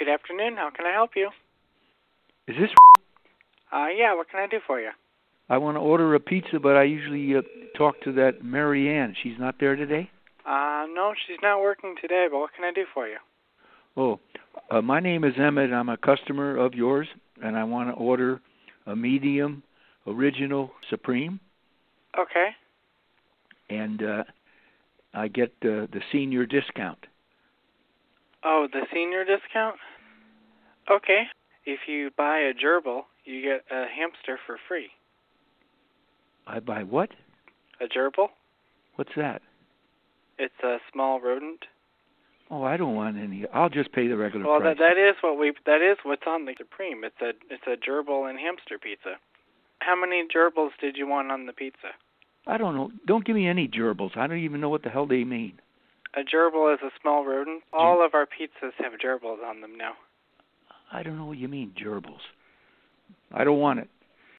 Good afternoon. How can I help you? Is this? Yeah, what can I do for you? I want to order a pizza, but I usually talk to that Mary Ann. She's not there today? No, she's not working today, but what can I do for you? Oh, my name is Emmett. I'm a customer of yours, and I want to order a medium original supreme, Okay. and I get the senior discount. Oh, the senior discount? Okay. If you buy a gerbil, you get a hamster for free. I buy what? A gerbil? What's that? It's a small rodent. Oh, I don't want any. I'll just pay the regular Well, price. that is what's on the supreme. It's a gerbil and hamster pizza. How many gerbils did you want on the pizza? I don't know. Don't give me any gerbils. I don't even know what the hell they mean. A gerbil is a small rodent. All of our pizzas have gerbils on them now. I don't know what you mean, gerbils. I don't want it.